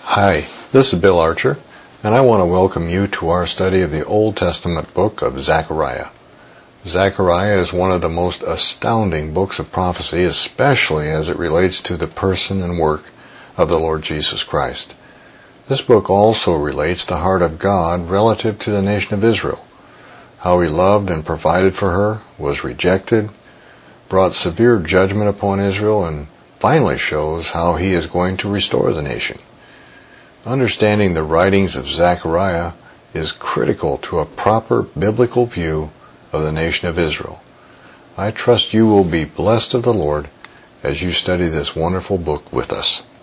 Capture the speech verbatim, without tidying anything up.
Hi, this is Bill Archer, and I want to welcome you to our study of the Old Testament book of Zechariah. Zechariah is one of the most astounding books of prophecy, especially as it relates to the person and work of the Lord Jesus Christ. This book also relates the heart of God relative to the nation of Israel, how He loved and provided for her, was rejected, brought severe judgment upon Israel, and finally shows how He is going to restore the nation. Understanding the writings of Zechariah is critical to a proper biblical view of the nation of Israel. I trust you will be blessed of the Lord as you study this wonderful book with us.